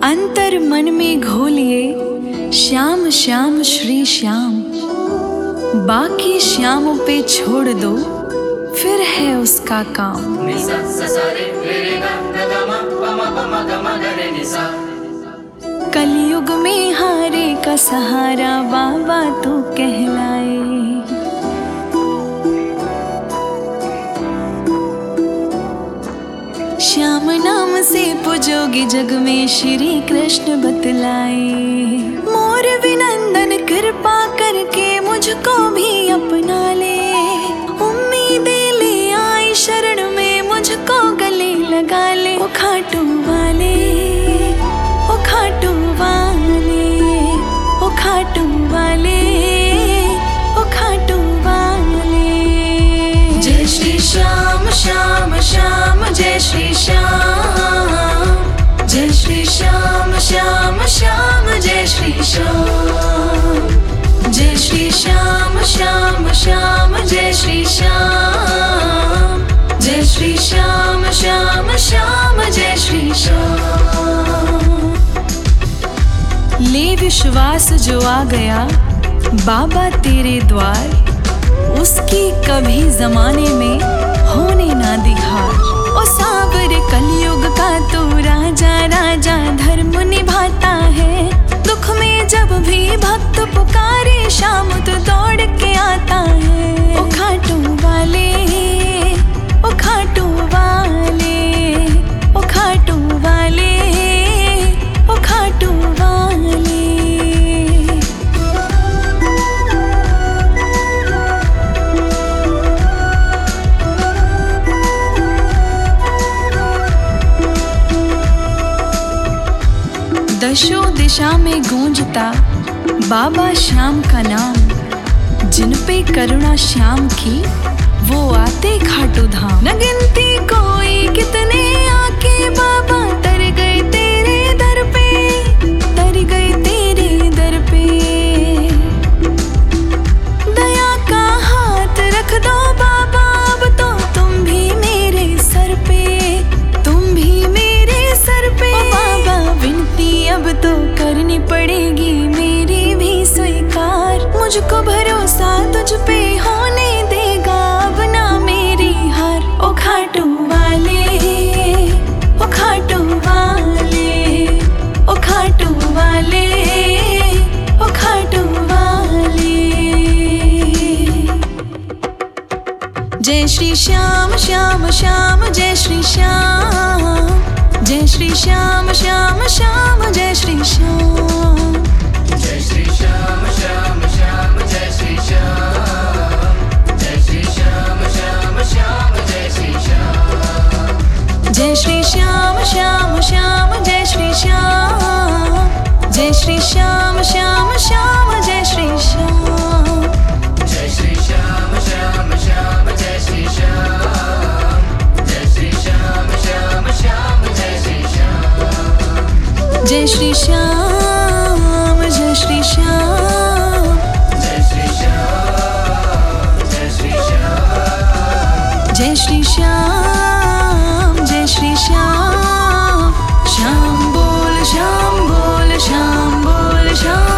अंतर मन में घोलिए श्याम श्याम श्री श्याम। बाकी श्याम पे छोड़ दो फिर है उसका काम। कलयुग में हारे का सहारा बाबा तू कहलाए। श्याम नाम से पुजोगे जग में श्री कृष्ण बतलाए। मोर विनंदन कृपा करके मुझको भी अपना ले। उम्मीदें ले आई शरण में मुझको गले लगा ले। ओ खाटू वाले, ओ खाटू वाले, ओ खाटू वाले, ओ खाटू वाले। जय श्री श्याम श्याम श्याम जय श्री श्याम। जय श्री श्याम श्याम श्याम जय श्री श्याम। जय श्री श्याम श्याम श्याम जय श्री श्याम। जय श्री श्याम श्याम श्याम जय श्री श्याम। ले विश्वास जो आ गया बाबा तेरे द्वार, उसकी कभी जमाने में होने ना दिहार। ओ सावर कलयुग का तू राजा राजा धर्म निभाता है। दुख में जब भी भक्त पुकारे श्याम तू दौड़ के आता है। ओ खाटू वाले, ओ खाटू वाले, ओ खाटू वाले, ओ खाटू वाले। दशों दिशा में गूंजता बाबा श्याम का नाम। जिन पे करुणा श्याम की वो आते खाटू धाम। न गिनती कोई कितने आके बाबा तर गए तेरे दर पे, तर गए तेरे दर पे। दया का हाथ रख दो बाबा अब तो तुम भी मेरे सर पे, तुम भी मेरे सर पे। ओ बाबा विनती अब तो करनी पड़ेगी मेरी भी स्वीकार। मुझको भरोसा तुझ पे होने देगा अब ना मेरी हार। ओ खाटू वाले, ओ खाटू वाले, ओ खाटू वाले, ओ खाटू वाले। जय श्री श्याम श्याम श्याम जय श्री श्याम। जय श्री श्याम श्याम श्याम जय श्री श्याम। जय श्री श्याम श्याम श्याम जय श्री श्याम। जय श्री श्याम श्याम श्याम जय श्री श्याम। जय श्री श्याम श्याम श्याम जय श्री श्याम। जय श्री श्याम श्याम श्याम जय श्री श्याम। जय श्री श्याम श्याम श्याम जय श्री श्याम। जय श्री श्याम श्याम श्याम जय श्री श्याम। जय श्री श्याम, जय श्री श्याम। जय श्री श्याम, जय श्री श्याम। जय श्री श्याम, जय श्री श्याम। श्याम बोल श्याम बोल श्याम बोल श्याम।